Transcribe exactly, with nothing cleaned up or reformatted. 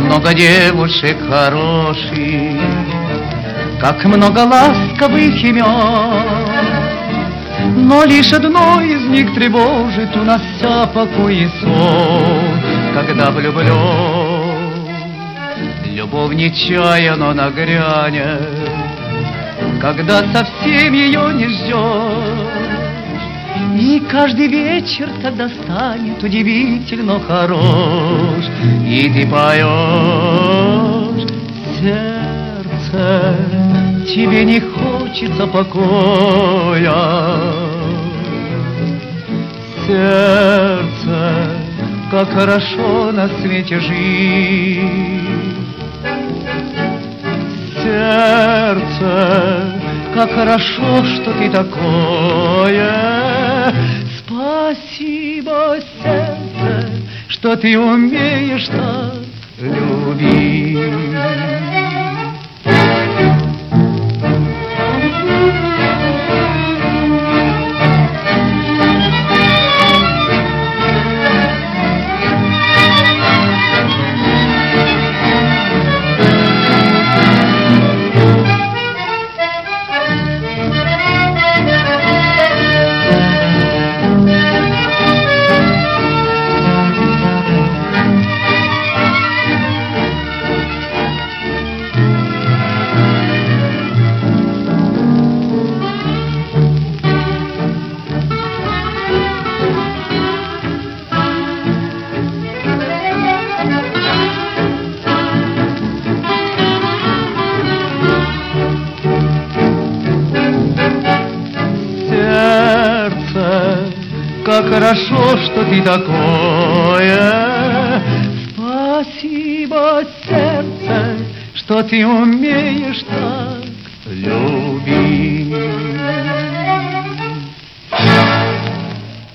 много девушек хороших, как много ласковых имен, но лишь одно из них тревожит, унося покой и сон, когда влюблен. Любовь нечаянно нагрянет, когда совсем ее не ждешь, и каждый вечер тогда станет удивительно хорош, и ты поешь: сердце, тебе не хочется покоя. Сердце, как хорошо на свете жить. Сердце, как хорошо, что ты такое. Спасибо, сердце, что ты умеешь так любить. Как хорошо, что ты такое. Спасибо, сердце, что ты умеешь так любить.